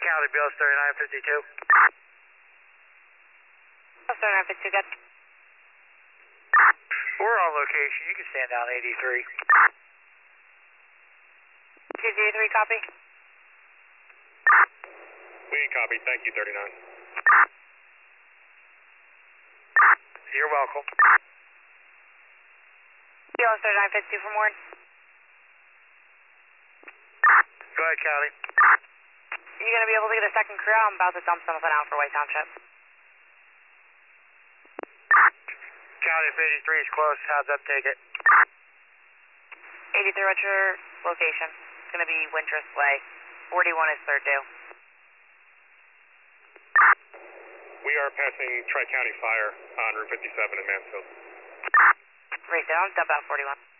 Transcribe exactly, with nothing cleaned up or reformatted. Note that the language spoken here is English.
Cali, Bill thirty-nine fifty-two. Bill thirty-nine fifty-two, got. We're on location. You can stand down eighty-three. two zero three, copy. We ain't copy. Thank you, thirty-nine. You're welcome. Bill thirty-nine fifty-two from Warren. Go ahead, Cali. You gonna be able to get a second crew? I'm about to dump something out for White Township. Cali, if eighty-three is close, heads up, take it. eighty-three, what's your location? It's gonna be Wintrust Way. forty-one is third due. We are passing Tri-County Fire on Route fifty-seven in Mansfield. Race down, dump out forty-one.